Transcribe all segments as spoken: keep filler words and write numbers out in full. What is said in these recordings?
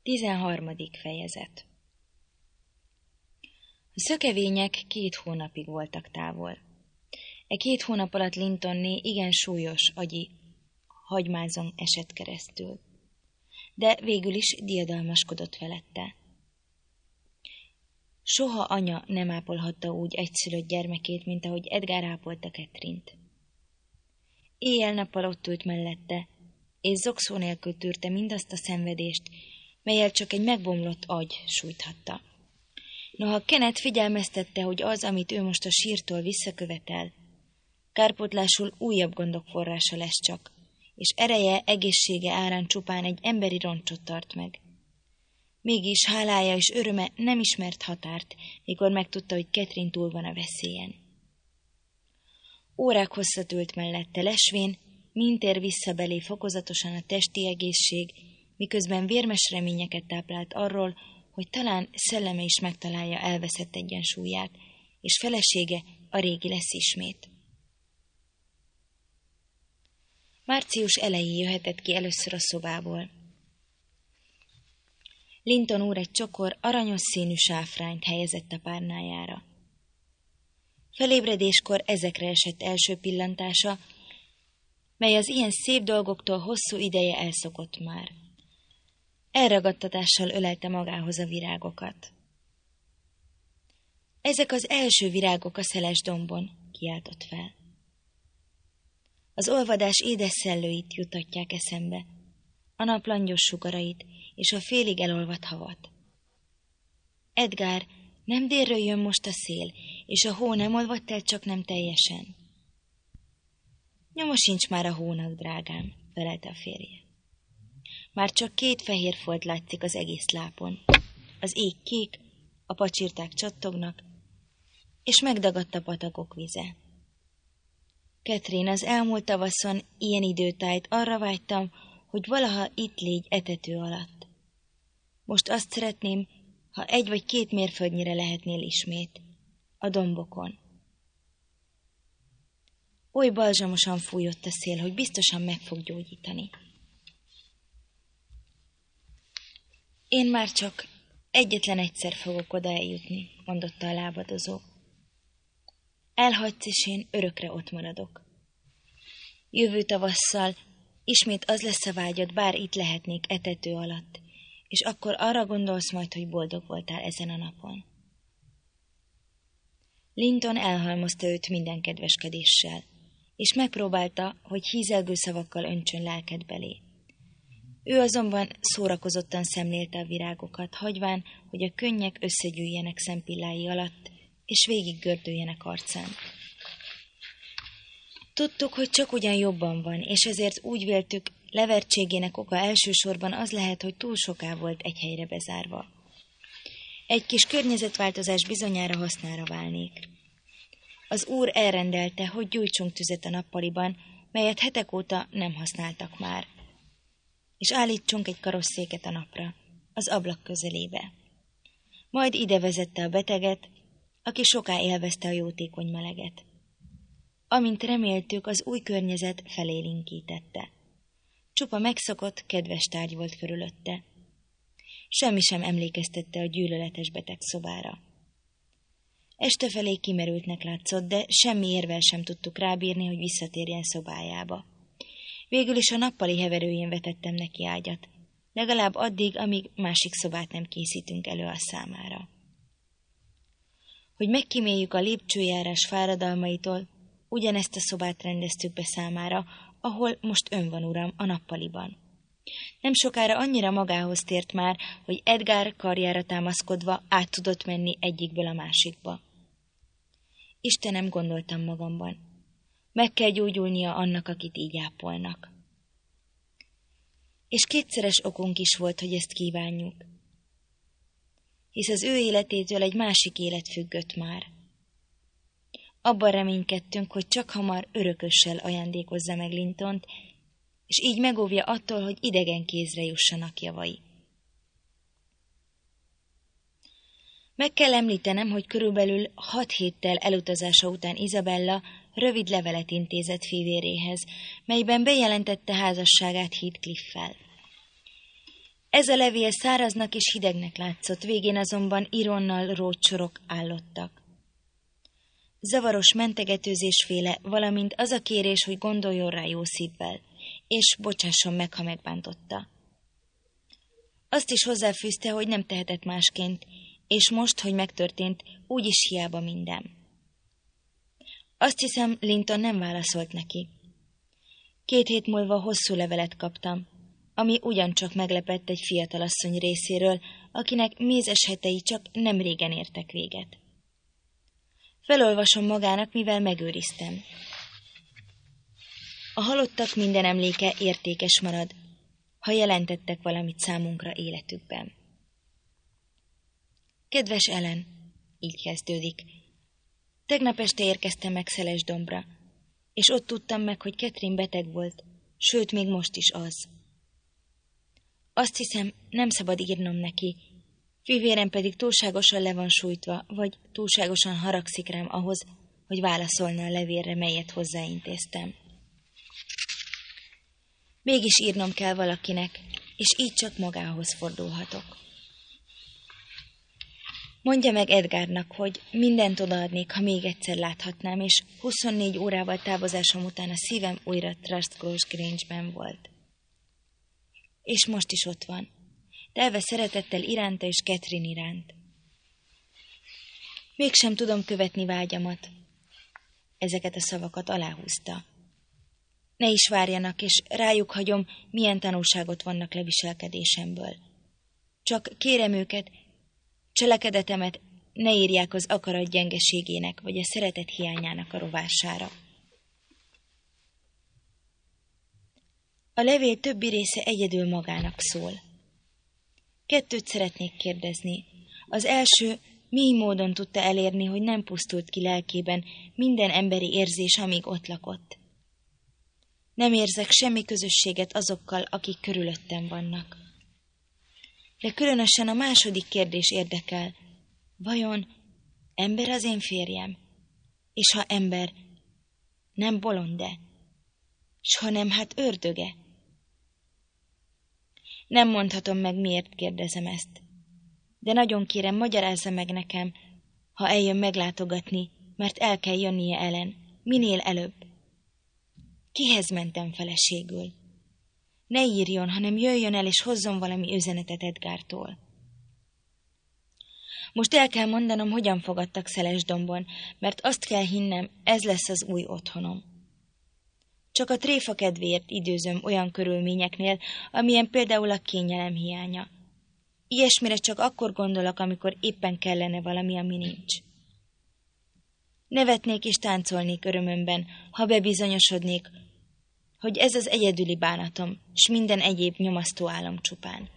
Tizenharmadik fejezet. A szökevények két hónapig voltak távol. E két hónap alatt Lintonné igen súlyos agyi hagymázon esett keresztül, de végül is diadalmaskodott felette. Soha anya nem ápolhatta úgy egyszülött gyermekét, mint ahogy Edgar ápolta Catherine-t. Éjjel-nappal ott ült mellette, és zokszó nélkül tűrte mindazt a szenvedést, melyel csak egy megbomlott agy sújthatta. Noha Kenneth figyelmeztette, hogy az, amit ő most a sírtól visszakövetel, kárpótlásul újabb gondok forrása lesz csak, és ereje, egészsége árán csupán egy emberi roncsot tart meg. Mégis hálája és öröme nem ismert határt, mikor megtudta, hogy Catherine túl van a veszélyen. Órák hosszat ült mellette lesvén, mint ér vissza belé fokozatosan a testi egészség, miközben vérmes reményeket táplált arról, hogy talán szelleme is megtalálja elveszett egyensúlyát, és felesége a régi lesz ismét. Március elején jöhetett ki először a szobából. Linton úr egy csokor aranyos színű sáfrányt helyezett a párnájára. Felébredéskor ezekre esett első pillantása, mely az ilyen szép dolgoktól hosszú ideje elszokott már. Elragadtatással ölelte magához a virágokat. Ezek az első virágok a szeles dombon, kiáltott fel. Az olvadás édes szellőit jutatják eszembe, a nap langyos sugarait és a félig elolvadt havat. Edgar, nem délről jön most a szél, és a hó nem olvadt el, csak nem teljesen. Nyoma sincs már a hónak, drágám, felelte a férje. Már csak két fehér folt látszik az egész lápon. Az ég kék, a pacsirták csattognak, és megdagadt a patakok vize. Catherine, az elmúlt tavaszon ilyen időtájt arra vágytam, hogy valaha itt légy etető alatt. Most azt szeretném, ha egy vagy két mérföldnyire lehetnél ismét, a dombokon. Oly balzsamosan fújott a szél, hogy biztosan meg fog gyógyítani. Én már csak egyetlen egyszer fogok oda eljutni, mondotta a lábadozó. Elhagysz, és én örökre ott maradok. Jövő tavasszal ismét az lesz a vágyad, bár itt lehetnék etető alatt, és akkor arra gondolsz majd, hogy boldog voltál ezen a napon. Linton elhalmozta őt minden kedveskedéssel, és megpróbálta, hogy hízelgő szavakkal öntsön lelked belé. Ő azonban szórakozottan szemlélte a virágokat, hagyván, hogy a könnyek összegyűjjenek szempillái alatt, és végig gördüljenek arcán. Tudtuk, hogy csak ugyan jobban van, és ezért úgy véltük, levertségének oka elsősorban az lehet, hogy túl soká volt egy helyre bezárva. Egy kis környezetváltozás bizonyára hasznára válnék. Az úr elrendelte, hogy gyújtsunk tüzet a nappaliban, melyet hetek óta nem használtak már, és állítsunk egy karosszéket a napra, az ablak közelébe. Majd ide vezette a beteget, aki soká élvezte a jótékony meleget. Amint reméltük, az új környezet felélénkítette. Csupa megszokott, kedves tárgy volt körülötte. Semmi sem emlékeztette a gyűlöletes beteg szobára. Este felé kimerültnek látszott, de semmi érvel sem tudtuk rábírni, hogy visszatérjen szobájába. Végül is a nappali heverőjén vetettem neki ágyat, legalább addig, amíg másik szobát nem készítünk elő a számára. Hogy megkíméljük a lépcsőjárás fáradalmaitól, ugyanezt a szobát rendeztük be számára, ahol most ön van, uram, a nappaliban. Nem sokára annyira magához tért már, hogy Edgar karjára támaszkodva át tudott menni egyikből a másikba. Istenem, gondoltam magamban, meg kell gyógyulnia annak, akit így ápolnak. És kétszeres okunk is volt, hogy ezt kívánjuk, hisz az ő életétől egy másik élet függött már. Abban reménykedtünk, hogy csak hamar örökössel ajándékozza meg Lintont, és így megóvja attól, hogy idegen kézre jussanak javai. Meg kell említenem, hogy körülbelül hat héttel elutazása után Isabella rövid levelet intézett fivéréhez, melyben bejelentette házasságát Heathcliff-fel. Ez a levél száraznak és hidegnek látszott, végén azonban ironnal rótt sorok állottak. Zavaros mentegetőzésféle, valamint az a kérés, hogy gondoljon rá jó szívvel, és bocsásson meg, ha megbántotta. Azt is hozzáfűzte, hogy nem tehetett másként, és most, hogy megtörtént, úgyis hiába minden. Azt hiszem, Linton nem válaszolt neki. Két hét múlva hosszú levelet kaptam, ami ugyancsak meglepett egy fiatalasszony részéről, akinek mézes hetei csak nem régen értek véget. Felolvasom magának, mivel megőriztem. A halottak minden emléke értékes marad, ha jelentettek valamit számunkra életükben. Kedves Ellen, így kezdődik. Tegnap este érkeztem meg Szelesdombra, és ott tudtam meg, hogy Catherine beteg volt, sőt, még most is az. Azt hiszem, nem szabad írnom neki, fivérem pedig túlságosan le van sújtva, vagy túlságosan haragszik rám ahhoz, hogy válaszolna a levélre, melyet hozzáintéztem. Mégis írnom kell valakinek, és így csak magához fordulhatok. Mondja meg Edgarnak, hogy mindent odaadnék, ha még egyszer láthatnám, és huszonnégy órával távozásom után a szívem újra Trustcross Grange-ben volt. És most is ott van, telve szeretettel iránta és Catherine iránt. Mégsem tudom követni vágyamat. Ezeket a szavakat aláhúzta. Ne is várjanak, és rájuk hagyom, milyen tanulságot vannak le viselkedésemből. Csak kérem őket, cselekedetemet ne írják az akarat gyengeségének, vagy a szeretet hiányának a rovására. A levél többi része egyedül magának szól. Kettőt szeretnék kérdezni. Az első, mi módon tudta elérni, hogy nem pusztult ki lelkében minden emberi érzés, amíg ott lakott. Nem érzek semmi közösséget azokkal, akik körülöttem vannak. De különösen a második kérdés érdekel. Vajon ember az én férjem? És ha ember, nem bolonde? S ha nem, hát ördöge? Nem mondhatom meg, miért kérdezem ezt. De nagyon kérem, magyarázza meg nekem, ha eljön meglátogatni, mert el kell jönnie Ellen, minél előbb. Kihez mentem feleségül? Ne írjon, hanem jöjjön el és hozzon valami üzenetet Edgartól. Most el kell mondanom, hogyan fogadtak Szelesdombon, mert azt kell hinnem, ez lesz az új otthonom. Csak a tréfa kedvéért időzöm olyan körülményeknél, amilyen például a kényelem hiánya. Ilyesmire csak akkor gondolok, amikor éppen kellene valami, ami nincs. Nevetnék és táncolnék örömömben, ha bebizonyosodnék, hogy ez az egyedüli bánatom, s minden egyéb nyomasztó álom csupán.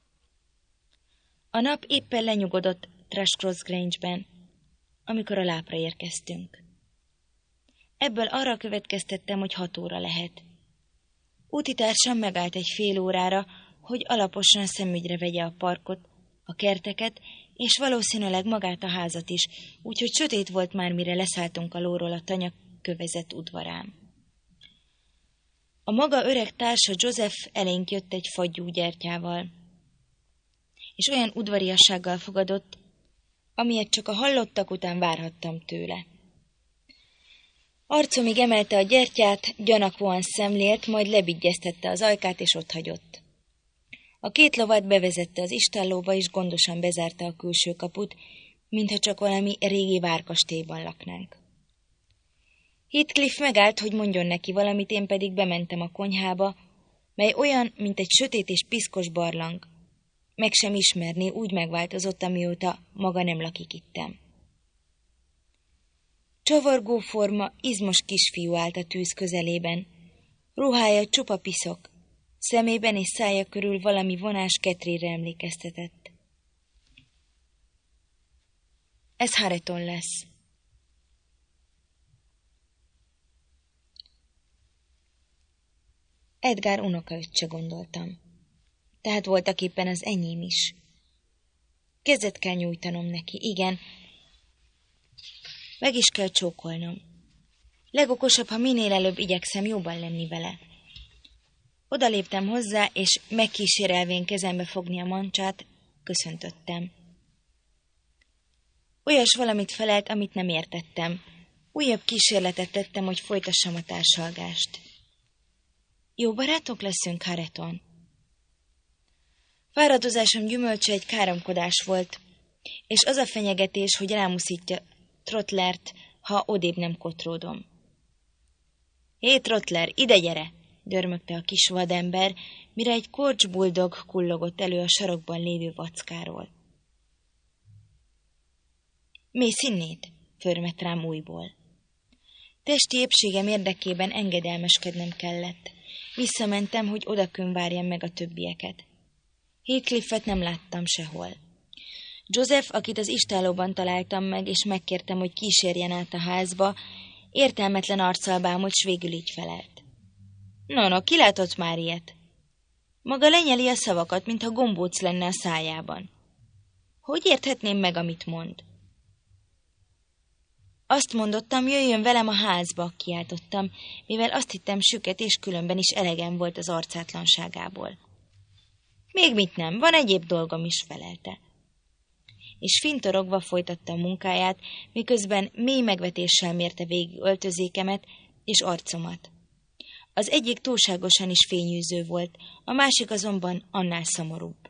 A nap éppen lenyugodott Trustcross Grange-ben, amikor a lápra érkeztünk. Ebből arra következtettem, hogy hat óra lehet. Útitársam megállt egy fél órára, hogy alaposan szemügyre vegye a parkot, a kerteket, és valószínűleg magát a házat is, úgyhogy sötét volt már, mire leszálltunk a lóról a tanya kövezett udvarán. A maga öreg társa Joseph elénk jött egy fagyú gyertyával, és olyan udvariassággal fogadott, amilyet csak a hallottak után várhattam tőle. Arcomig emelte a gyertyát, gyanakvóan szemlélt, majd lebigyeztette az ajkát, és otthagyott. A két lovat bevezette az istállóba, és gondosan bezárta a külső kaput, mintha csak valami régi várkastélyban laknánk. Heathcliff megállt, hogy mondjon neki valamit, én pedig bementem a konyhába, mely olyan, mint egy sötét és piszkos barlang. Meg sem ismerné, úgy megváltozott, amióta maga nem lakik ittem. Csavargó forma, izmos kisfiú állt a tűz közelében. Ruhája csupa piszok, szemében és szája körül valami vonás Catherine-re emlékeztetett. Ez Hareton lesz. Edgar unokaöccse, gondoltam. Tehát voltak éppen az enyém is. Kezet kell nyújtanom neki, igen. Meg is kell csókolnom. Legokosabb, ha minél előbb igyekszem jobban lenni vele. Odaléptem hozzá, és megkísérelvén kezembe fogni a mancsát, köszöntöttem. Olyas valamit felelt, amit nem értettem. Újabb kísérletet tettem, hogy folytassam a társalgást. Jó barátok leszünk, Hareton. Fáradozásom gyümölcse egy káromkodás volt, és az a fenyegetés, hogy rámuszítja Trottlert, ha odébb nem kotródom. Hé, Trottler, ide gyere! Dörmögte a kis vadember, mire egy korcs buldog kullogott elő a sarokban lévő vackáról. Mész innét? Förmett rám újból. Testi épségem érdekében engedelmeskednem kellett. Visszamentem, hogy odakön várjam meg a többieket. Heathcliffet nem láttam sehol. Joseph, akit az istállóban találtam meg, és megkértem, hogy kísérjen át a házba, értelmetlen arccal bámult, s végül így felelt. No, no, ki látott már ilyet? Maga lenyeli a szavakat, mintha gombóc lenne a szájában. Hogy érthetném meg, amit mond? Azt mondottam, jöjjön velem a házba, kiáltottam, mivel azt hittem süket, és különben is elegem volt az arcátlanságából. Még mit nem, van egyéb dolgom is, felelte. És fintorogva folytatta a munkáját, miközben mély megvetéssel mérte végig öltözékemet és arcomat. Az egyik túlságosan is fényűző volt, a másik azonban annál szomorúbb.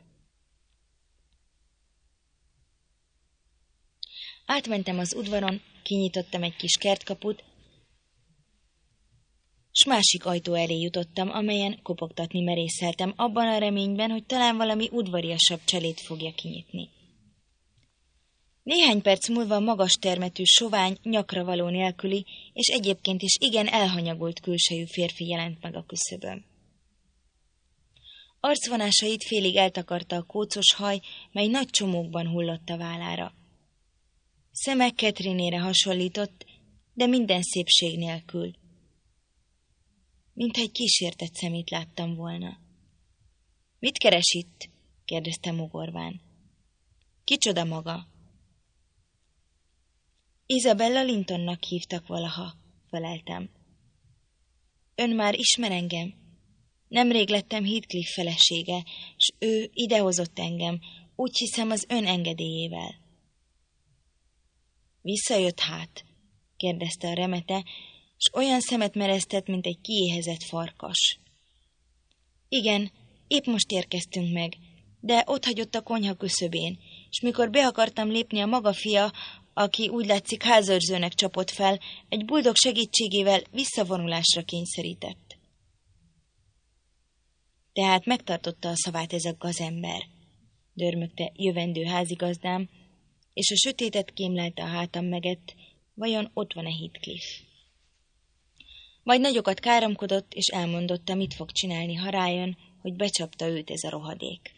Átmentem az udvaron, kinyitottam egy kis kertkaput, s másik ajtó elé jutottam, amelyen kopogtatni merészeltem, abban a reményben, hogy talán valami udvariasabb cselét fogja kinyitni. Néhány perc múlva magas termetű, sovány, nyakra való nélküli, és egyébként is igen elhanyagult külsejű férfi jelent meg a küszöbön. Arcvonásait félig eltakarta a kócos haj, mely nagy csomókban hullott a vállára. Szeme Catherinére hasonlított, de minden szépség nélkül. Mintha egy kísértett szemét láttam volna. Mit keres itt? kérdezte mogorván. Kicsoda maga? Isabella Lintonnak hívtak valaha, feleltem. Ön már ismer engem? Nemrég lettem Heathcliff felesége, s ő idehozott engem, úgy hiszem az ön engedélyével. Visszajött hát? kérdezte a remete, s olyan szemet mereztett, mint egy kiéhezett farkas. Igen, épp most érkeztünk meg, de otthagyott a konyha küszöbén, és mikor be akartam lépni, a maga fia, aki úgy látszik házőrzőnek csapott fel, egy buldog segítségével visszavonulásra kényszerített. Tehát megtartotta a szavát ez a gazember, dörmögte jövendő házigazdám, és a sötétet kémlelte a hátam megett, vajon ott van-e Heathcliff. Majd nagyokat káromkodott, és elmondotta, mit fog csinálni, ha rájön, hogy becsapta őt ez a rohadék.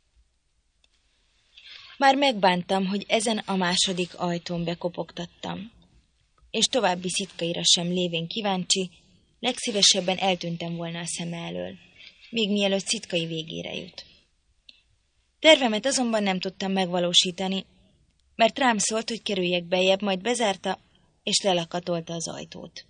Már megbántam, hogy ezen a második ajtón bekopogtattam, és további szitkaira sem lévén kíváncsi, legszívesebben eltűntem volna a szeme elől, még mielőtt szitkai végére jut. Tervemet azonban nem tudtam megvalósítani, mert rám szólt, hogy kerüljek bejebb, majd bezárta, és lelakatolta az ajtót.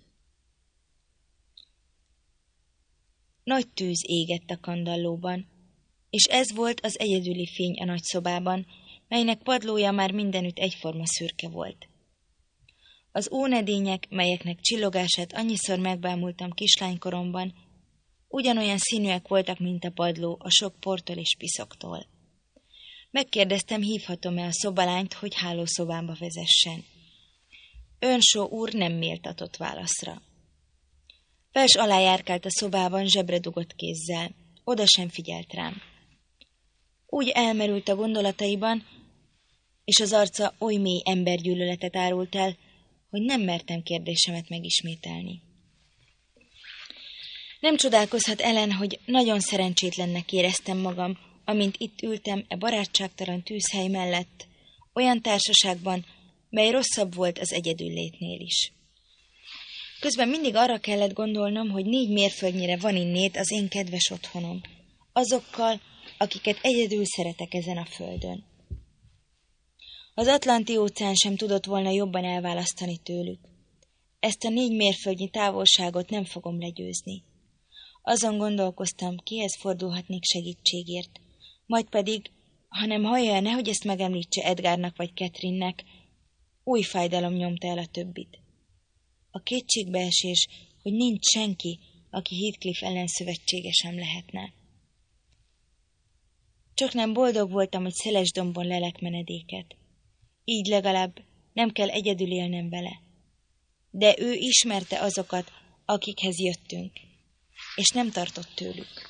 Nagy tűz égett a kandallóban, és ez volt az egyedüli fény a nagy szobában, melynek padlója már mindenütt egyforma szürke volt. Az ónedények, melyeknek csillogását annyiszor megbámultam kislánykoromban, ugyanolyan színűek voltak, mint a padló a sok portól és piszoktól. Megkérdeztem, hívhatom-e a szobalányt, hogy hálószobámba vezessen. Earnshaw úr nem méltatott válaszra. Fels alá járkált a szobában zsebre dugott kézzel, oda sem figyelt rám. Úgy elmerült a gondolataiban, és az arca oly mély embergyűlöletet árult el, hogy nem mertem kérdésemet megismételni. Nem csodálkozhat Ellen, hogy nagyon szerencsétlennek éreztem magam, amint itt ültem e barátságtalan tűzhely mellett, olyan társaságban, mely rosszabb volt az egyedüllétnél is. Közben mindig arra kellett gondolnom, hogy négy mérföldnyire van innét az én kedves otthonom, azokkal, akiket egyedül szeretek ezen a földön. Az Atlanti-óceán sem tudott volna jobban elválasztani tőlük. Ezt a négy mérföldnyi távolságot nem fogom legyőzni. Azon gondolkoztam, kihez fordulhatnék segítségért. Majd pedig, ha nem hallja, nehogy ezt megemlítse Edgárnak vagy Catherinenek, új fájdalom nyomta el a többit. A kétségbeesés, hogy nincs senki, aki Heathcliff ellen szövetségesem lehetne. Csak nem boldog voltam, hogy szeles dombon lelek menedéket. Így legalább nem kell egyedül élnem vele. De ő ismerte azokat, akikhez jöttünk, és nem tartott tőlük.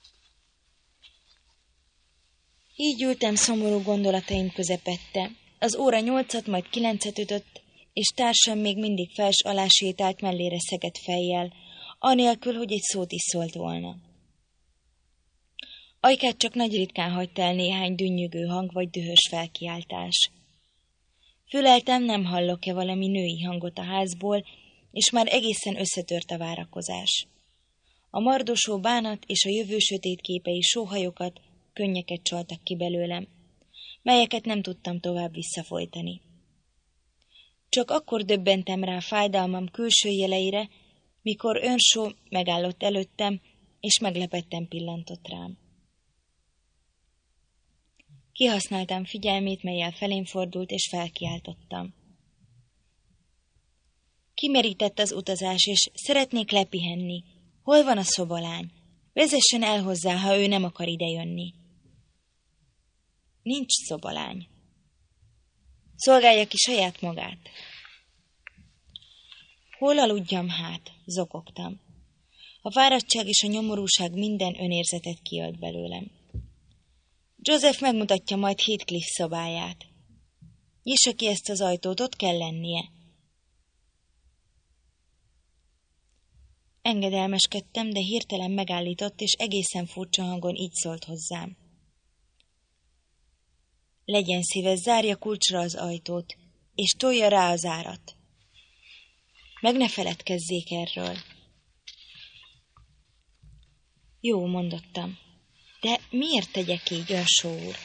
Így ültem szomorú gondolataim közepette. Az óra nyolcat, majd kilencet ütött, és társam még mindig fels alá sétált mellére szegett fejjel, anélkül, hogy egy szót is szólt volna. Ajkát csak nagy ritkán hagyta el néhány dünnyögő hang vagy dühös felkiáltás. Füleltem, nem hallok-e valami női hangot a házból, és már egészen összetört a várakozás. A mardosó bánat és a jövő sötét képei sóhajokat, könnyeket csaltak ki belőlem, melyeket nem tudtam tovább visszafolytani. Csak akkor döbbentem rá fájdalmam külső jeleire, mikor Earnshaw megállott előttem, és meglepetten pillantott rám. Kihasználtam figyelmét, mellyel felém fordult, és felkiáltottam. Kimerített az utazás, és szeretnék lepihenni. Hol van a szobalány? Vezessen el hozzá, ha ő nem akar idejönni. Nincs szobalány. Szolgálja ki saját magát. Hol aludjam hát? Zokogtam. A fáradtság és a nyomorúság minden önérzetet kiölt belőlem. Joseph megmutatja majd Heathcliff szobáját. Nyissa ki ezt az ajtót, ott kell lennie. Engedelmeskedtem, de hirtelen megállított, és egészen furcsa hangon így szólt hozzám. Legyen szíves, zárja kulcsra az ajtót, és tolja rá az árat. Meg ne feledkezzék erről. Jó, mondottam. De miért tegyek így, Earnshaw úr?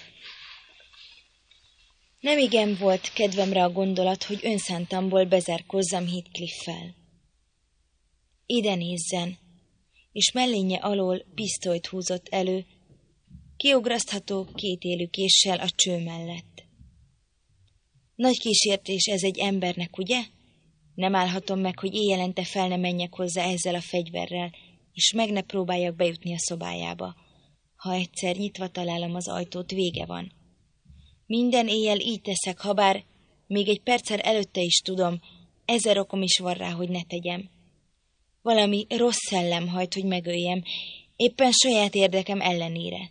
Nemigen volt kedvemre a gondolat, hogy önszántamból bezárkozzam Heathcliff-fel. Ide nézzen, és mellénye alól pisztolyt húzott elő, kiugrasztható kétélű késsel a cső mellett. Nagy kísértés ez egy embernek, ugye? Nem állhatom meg, hogy éjjelente fel ne menjek hozzá ezzel a fegyverrel, és meg ne próbáljak bejutni a szobájába. Ha egyszer nyitva találom az ajtót, vége van. Minden éjjel így teszek, habár még egy perccel előtte is tudom, ezer okom is van rá, hogy ne tegyem. Valami rossz szellem hajt, hogy megöljem, éppen saját érdekem ellenére.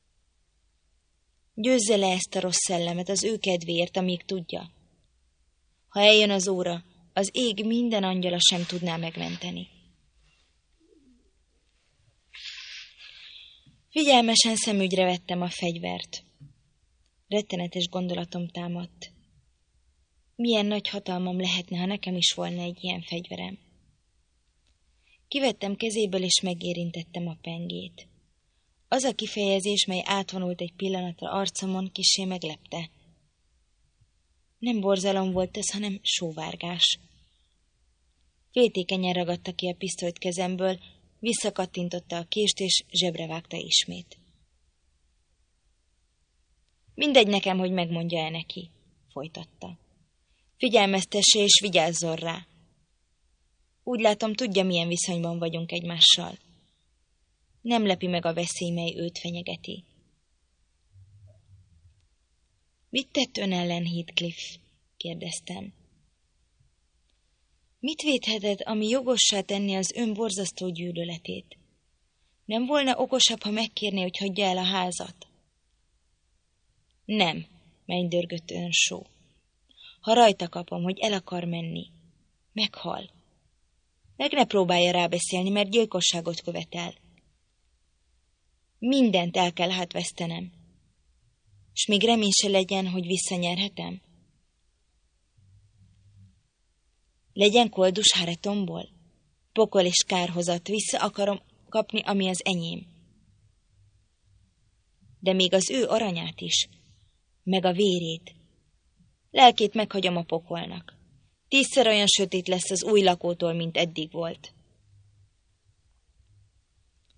Győzze le ezt a rossz szellemet az ő kedvéért, amíg tudja. Ha eljön az óra, az ég minden angyala sem tudná megmenteni. Figyelmesen szemügyre vettem a fegyvert. Rettenetes gondolatom támadt. Milyen nagy hatalmam lehetne, ha nekem is volna egy ilyen fegyverem. Kivettem kezéből, és megérintettem a pengét. Az a kifejezés, mely átvonult egy pillanatra arcomon, kissé meglepte. Nem borzalom volt ez, hanem sóvárgás. Féltékenyen ragadta ki a pisztolyt kezemből, visszakattintotta a kést, és zsebre vágta ismét. Mindegy nekem, hogy megmondja-e neki, folytatta. Figyelmeztesse és vigyázzon rá. Úgy látom, tudja, milyen viszonyban vagyunk egymással. Nem lepi meg a veszély, mely őt fenyegeti. Mit tett ön ellen, Heathcliff? Kérdeztem. Mit védheted, ami jogossá tenni az ön borzasztó gyűlöletét? Nem volna okosabb, ha megkérné, hogy hagyja el a házat? Nem, mennydörgött Earnshaw. Ha rajta kapom, hogy el akar menni, meghal. Meg ne próbálja rábeszélni, mert gyilkosságot követel. Mindent el kell hát vesztenem. S még remény se legyen, hogy visszanyerhetem? Legyen koldus Haretonból? Pokol és kárhozat, vissza akarom kapni, ami az enyém. De még az ő aranyát is, meg a vérét. Lelkét meghagyom a pokolnak. Tízszer olyan sötét lesz az új lakótól, mint eddig volt.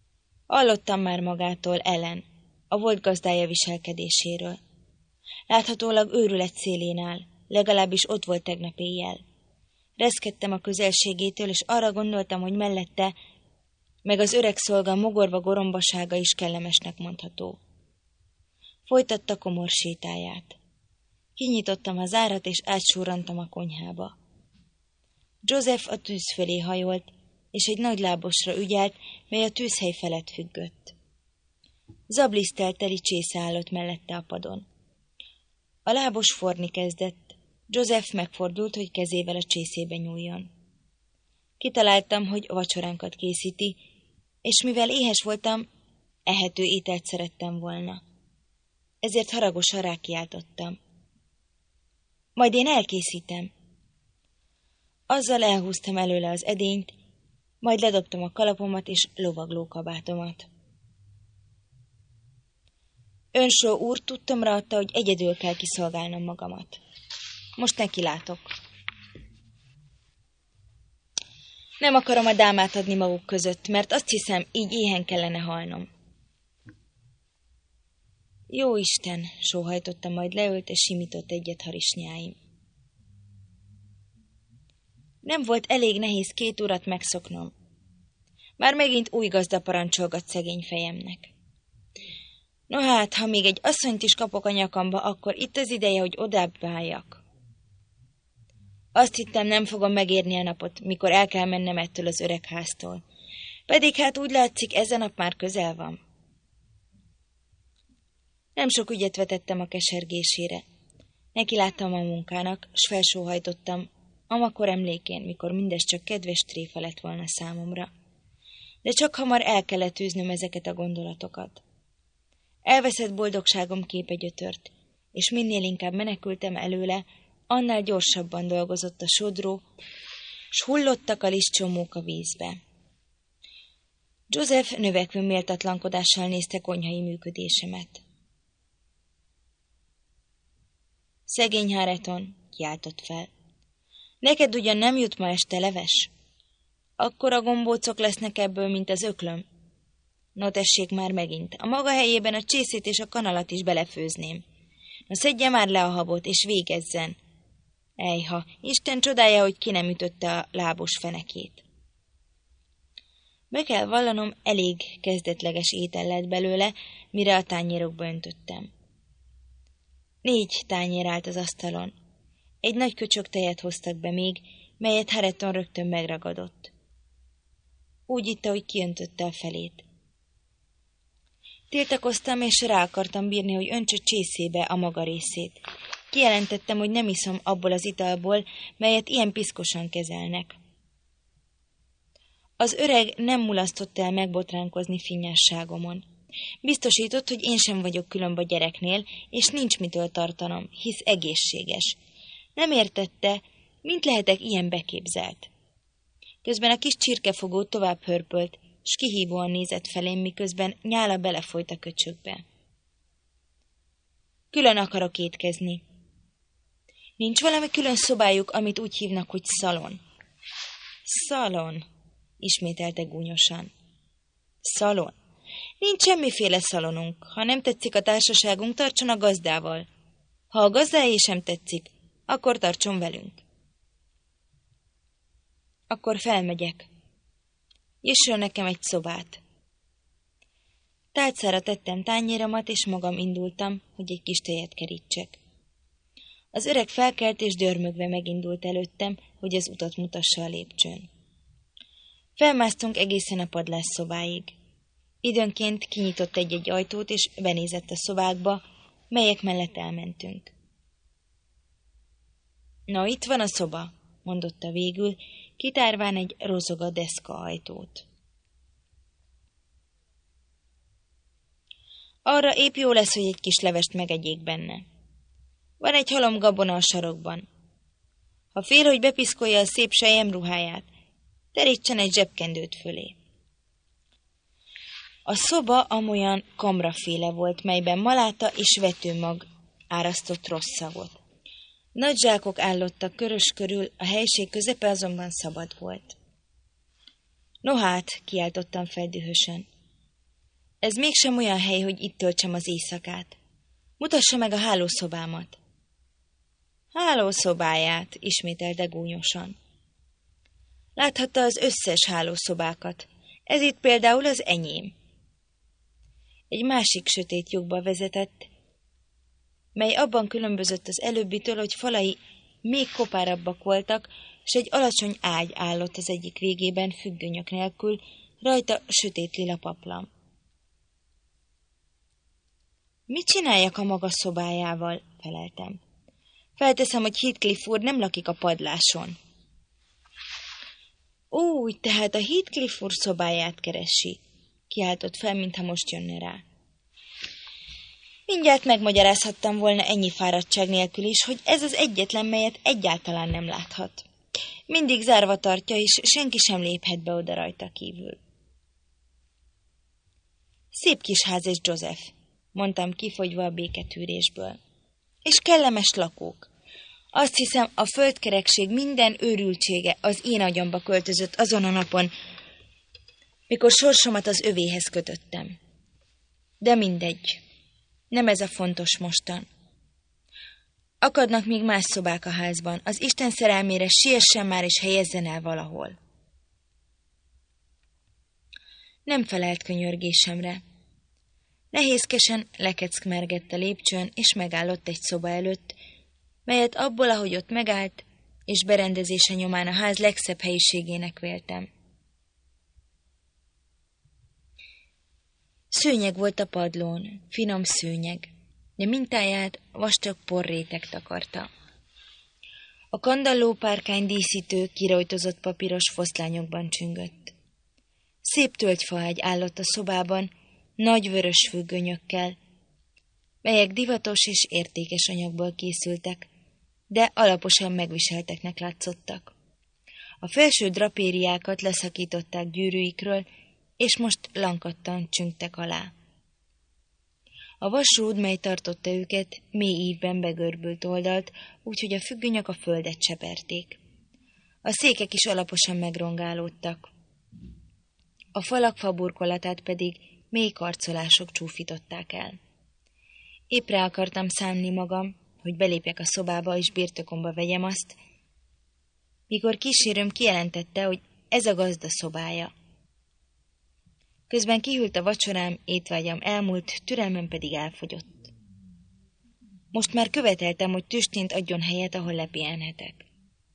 Hallottam már magától Ellen, a volt gazdája viselkedéséről. Láthatólag őrület szélén áll, legalábbis ott volt tegnap éjjel. Reszkedtem a közelségétől, és arra gondoltam, hogy mellette, meg az öreg szolga mogorva gorombasága is kellemesnek mondható. Folytatta komor sétáját. Kinyitottam az árat, és átsurrantam a konyhába. Joseph a tűz fölé hajolt, és egy nagy lábosra ügyelt, mely a tűzhely felett függött. Zablisztelt teli csésze állott mellette a padon. A lábos forni kezdett. Joseph megfordult, hogy kezével a csészébe nyúljon. Kitaláltam, hogy vacsoránkat készíti, és mivel éhes voltam, ehető ételt szerettem volna. Ezért haragosan rákiáltottam. Majd én elkészítem. Azzal elhúztam előle az edényt, majd ledobtam a kalapomat és lovaglókabátomat. Earnshaw úr tudtomra adta, hogy egyedül kell kiszolgálnom magamat. Most nekilátok. Nem akarom a dámát adni maguk között, mert azt hiszem, így éhen kellene halnom. Jó Isten, sóhajtotta, majd leült, és simított egyet harisnyáim. Nem volt elég nehéz két urat megszoknom. Már megint új gazda parancsolgat szegény fejemnek. No hát, ha még egy asszonyt is kapok a nyakamba, akkor itt az ideje, hogy odább váljak. Azt hittem, nem fogom megérni a napot, mikor el kell mennem ettől az öreg háztól. Pedig hát úgy látszik, ezen nap már közel van. Nem sok ügyet vetettem a kesergésére. Neki láttam a munkának, s felsóhajtottam, amakor emlékén, mikor mindez csak kedves tréfa lett volna számomra. De csak hamar el kellett űznöm ezeket a gondolatokat. Elveszett boldogságom képe gyötört, és minél inkább menekültem előle, annál gyorsabban dolgozott a sodró, s hullottak a listcsomók a vízbe. Joseph növekvő méltatlankodással nézte konyhai működésemet. Szegény Hareton, kiáltott fel. Neked ugyan nem jut ma este leves? Akkora gombócok lesznek ebből, mint az öklöm. No tessék már megint, a maga helyében a csészét és a kanalat is belefőzném. No szedje már le a habot, és végezzen. Ejha, Isten csodája, hogy ki nem ütötte a lábos fenekét. Be kell vallanom, elég kezdetleges étel lett belőle, mire a tányérokba öntöttem. Négy tányér állt az asztalon. Egy nagy köcsög tejet hoztak be még, melyet Hareton rögtön megragadott. Úgy itta, hogy kiöntötte a felét. Tiltakoztam, és rá akartam bírni, hogy öntse csészébe a maga részét. Kijelentettem, hogy nem iszom abból az italból, melyet ilyen piszkosan kezelnek. Az öreg nem mulasztott el megbotránkozni finnyásságomon. Biztosított, hogy én sem vagyok különb a gyereknél, és nincs mitől tartanom, hisz egészséges. Nem értette, mint lehetek ilyen beképzelt. Közben a kis csirkefogó tovább hörpölt, s kihívóan nézett felém, miközben nyála belefolyt a köcsökbe. Külön akarok étkezni. Nincs valami külön szobájuk, amit úgy hívnak, hogy szalon? Szalon, ismételte gúnyosan. Szalon. Nincs semmiféle szalonunk. Ha nem tetszik a társaságunk, tartson a gazdával. Ha a gazdáé sem tetszik, akkor tartson velünk. Akkor felmegyek. Nyisson nekem egy szobát. Tálcára tettem tányéromat, és magam indultam, hogy egy kis tejet kerítsek. Az öreg felkelt, és dörmögve megindult előttem, hogy az utat mutassa a lépcsőn. Felmásztunk egészen a padlásszobáig. Időnként kinyitott egy-egy ajtót, és benézett a szobákba, melyek mellett elmentünk. Na, itt van a szoba, mondotta végül, kitárván egy rozoga deszka ajtót. Arra épp jó lesz, hogy egy kis levest megegyék benne. Van egy halom gabona a sarokban. Ha fél, hogy bepiszkolja a szép selyemruháját, terítsen egy zsebkendőt fölé. A szoba amolyan kamraféle volt, melyben maláta és vetőmag árasztott rossz szagot. Nagy zsákok állottak körös körül, a helység közepe azonban szabad volt. No hát, kiáltottam fel dühösen. Ez mégsem olyan hely, hogy itt töltsem az éjszakát. Mutassa meg a hálószobámat. Hálószobáját, ismételte gúnyosan. Láthatta az összes hálószobákat. Ez itt például az enyém. Egy másik sötét lyukba vezetett, mely abban különbözött az előbbitől, hogy falai még kopárabbak voltak, és egy alacsony ágy állott az egyik végében függönyök nélkül, rajta sötét lila paplan. Mit csináljak a maga szobájával? Feleltem. Felteszem, hogy Heathcliff úr nem lakik a padláson. Úgy, tehát a Heathcliff úr szobáját keresi, kiáltott fel, mintha most jönne rá. Mindjárt megmagyarázhattam volna ennyi fáradtság nélkül is, hogy ez az egyetlen, melyet egyáltalán nem láthat. Mindig zárva tartja, és senki sem léphet be oda rajta kívül. Szép kis ház és Joseph, mondtam kifogyva a béketűrésből. És kellemes lakók. Azt hiszem, a földkerekség minden őrültsége az én agyamba költözött azon a napon, mikor sorsomat az övéhez kötöttem. De mindegy. Nem ez a fontos mostan. Akadnak még más szobák a házban. Az Isten szerelmére siessen már és helyezzen el valahol. Nem felelt könyörgésemre. Nehézkesen lekeckmergett a lépcsőn, és megállott egy szoba előtt, melyet abból, ahogy ott megállt, és berendezése nyomán a ház legszebb helyiségének véltem. Szőnyeg volt a padlón, finom szőnyeg, de mintáját vastag porréteg takarta. A kandallópárkány díszítő, kirojtozott papíros foszlányokban csüngött. Szép tölgyfaágy állott a szobában, nagy vörös függönyökkel, melyek divatos és értékes anyagból készültek, de alaposan megviselteknek látszottak. A felső drapériákat leszakították gyűrűikről, és most lankadtan csüngtek alá. A vasrúd, mely tartotta őket, mély ívben begörbült oldalt, úgyhogy a függönyök a földet cseperték. A székek is alaposan megrongálódtak. A falak faburkolatát pedig mély karcolások csúfították el. Épp rá akartam szánni magam, hogy belépjek a szobába és birtokomba vegyem azt, mikor kísérőm kijelentette, hogy ez a gazda szobája. Közben kihűlt a vacsorám, étvágyam elmúlt, türelmem pedig elfogyott. Most már követeltem, hogy tüstént adjon helyet, ahol lepihenhetek.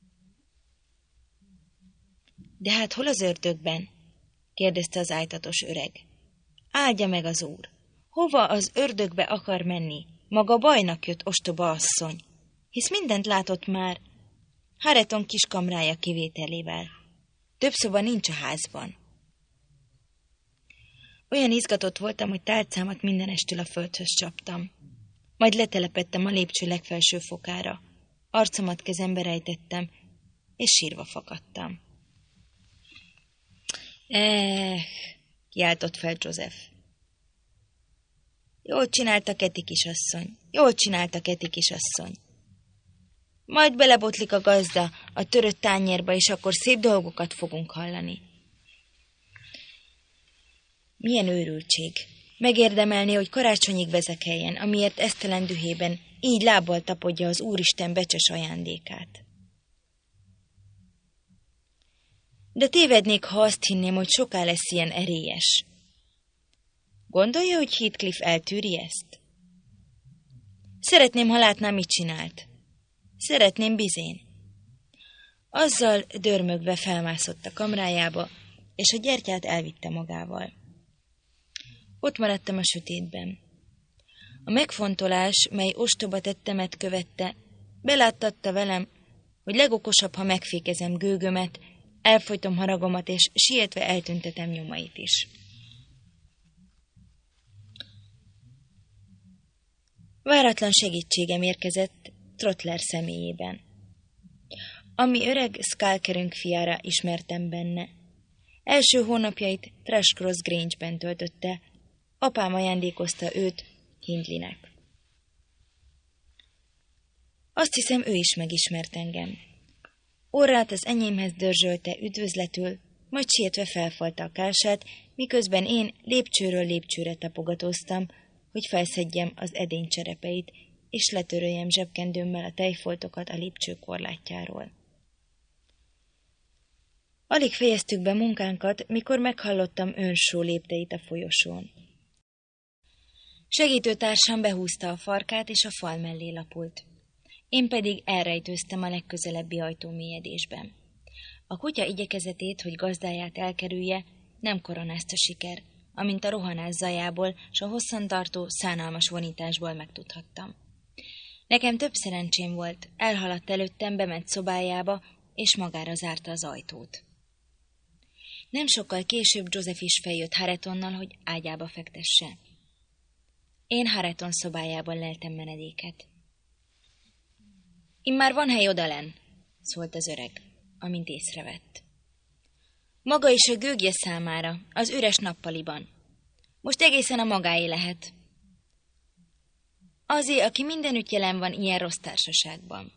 De hát hol az ördögben? kérdezte az ájtatos öreg. Áldja meg az úr! Hova az ördögbe akar menni? Maga bajnak jött, ostoba asszony, hisz mindent látott már, Hareton kis kamrája kivételével. Több szoba nincs a házban. Olyan izgatott voltam, hogy tálcámat mindenestől a földhöz csaptam. Majd letelepettem a lépcső legfelső fokára. Arcomat kezembe rejtettem, és sírva fakadtam. Eh, kiáltott fel Joseph. Jól csinálta Keti kisasszony, jól csinálta Keti kisasszony. Majd belebotlik a gazda a törött tányérba, és akkor szép dolgokat fogunk hallani. Milyen őrültség! Megérdemelni, hogy karácsonyig vezekeljen, amiért esztelen dühében így lábbal tapodja az Úristen becses ajándékát. De tévednék, ha azt hinném, hogy soká lesz ilyen erélyes. Gondolja, hogy Heathcliff eltűri ezt? Szeretném, ha látnám, mit csinált. Szeretném bizén. Azzal dörmögve felmászott a kamrájába, és a gyertyát elvitte magával. Ott maradtam a sötétben. A megfontolás, mely ostoba tettemet követte, beláttatta velem, hogy legokosabb, ha megfékezem gőgömet, elfojtom haragomat, és sietve eltüntetem nyomait is. Váratlan segítségem érkezett Trottler személyében. Ami öreg Skulkerünk fiára ismertem benne. Első hónapjait Thrushcross Grange-ben töltötte, apám ajándékozta őt Hindleynek. Azt hiszem, ő is megismert engem. Orrát az enyémhez dörzsölte üdvözletül, majd sietve felfalta a kását, miközben én lépcsőről lépcsőre tapogatóztam, hogy felszedjem az edény cserepeit, és letöröljem zsebkendőmmel a tejfoltokat a lépcső korlátjáról. Alig fejeztük be munkánkat, mikor meghallottam önsó lépteit a folyosón. Segítőtársam behúzta a farkát, és a fal mellé lapult. Én pedig elrejtőztem a legközelebbi ajtómélyedésben. A kutya igyekezetét, hogy gazdáját elkerülje, nem koronázta siker, amint a rohanás zajából s a hosszantartó, szánalmas vonításból megtudhattam. Nekem több szerencsém volt, elhaladt előttem, bement szobájába, és magára zárta az ajtót. Nem sokkal később Joseph is feljött Haretonnal, hogy ágyába fektesse. Én Hareton szobájában leltem menedéket. Immár van hely odalenn, szólt az öreg, amint észrevett. Maga is a gőgje számára, az üres nappaliban. Most egészen a magáé lehet. Azért, aki mindenütt jelen van ilyen rossz társaságban.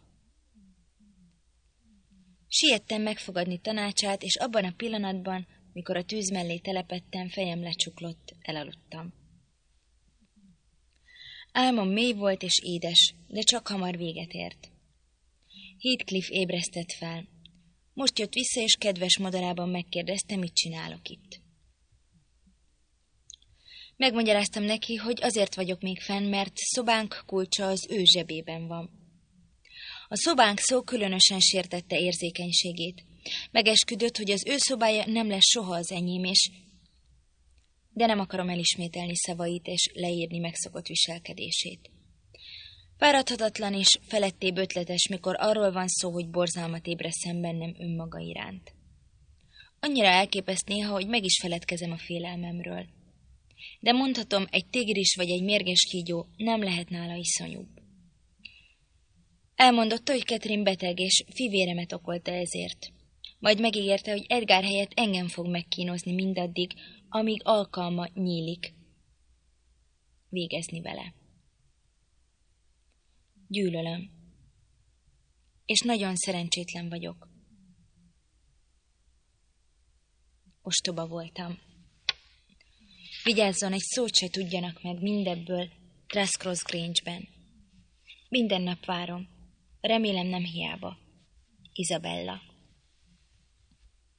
Siettem megfogadni tanácsát, és abban a pillanatban, mikor a tűz mellé telepettem, fejem lecsuklott, elaludtam. Álmom mély volt és édes, de csak hamar véget ért. Heathcliff ébresztett fel. Most jött vissza, és kedves modorában megkérdezte, mit csinálok itt. Megmagyaráztam neki, hogy azért vagyok még fenn, mert szobánk kulcsa az ő zsebében van. A szobánk szó különösen sértette érzékenységét. Megesküdött, hogy az ő szobája nem lesz soha az enyém, és... De nem akarom elismételni szavait és leírni megszokott viselkedését. Fáradhatatlan és felettébb ötletes, mikor arról van szó, hogy borzalmat ébreszt bennem önmaga iránt. Annyira elképeszt néha, hogy meg is feledkezem a félelmemről. De mondhatom, egy tigris vagy egy mérges kígyó nem lehet nála iszonyúbb. Elmondotta, hogy Catherine beteg, és fivéremet okolta ezért. Majd megígérte, hogy Edgar helyett engem fog megkínozni mindaddig, amíg alkalma nyílik végezni vele. Gyűlölöm. És nagyon szerencsétlen vagyok. Ostoba voltam. Vigyázzon, egy szót se tudjanak meg mindebből Thrushcross Grange-ben. Minden nap várom. Remélem nem hiába. Isabella.